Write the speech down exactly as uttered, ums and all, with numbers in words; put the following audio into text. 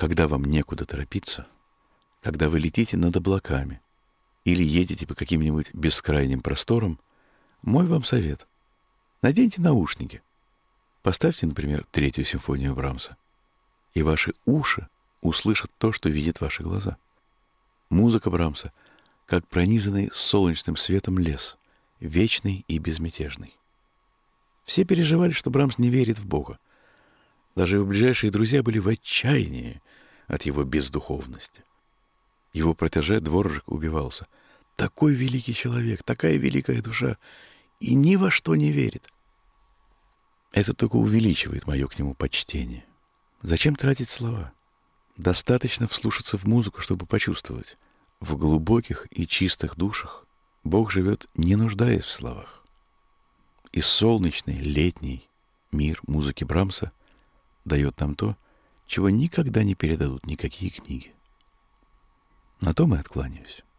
Когда вам некуда торопиться, когда вы летите над облаками или едете по каким-нибудь бескрайним просторам, мой вам совет — наденьте наушники. Поставьте, например, третью симфонию Брамса, и ваши уши услышат то, что видят ваши глаза. Музыка Брамса, как пронизанный солнечным светом лес, вечный и безмятежный. Все переживали, что Брамс не верит в Бога. Даже его ближайшие друзья были в отчаянии от его бездуховности. Его протеже Дворжак убивался. Такой великий человек, такая великая душа, и ни во что не верит. Это только увеличивает мое к нему почтение. Зачем тратить слова? Достаточно вслушаться в музыку, чтобы почувствовать. В глубоких и чистых душах Бог живет, не нуждаясь в словах. И солнечный, летний мир музыки Брамса дает нам то, чего никогда не передадут никакие книги. На том и откланяюсь.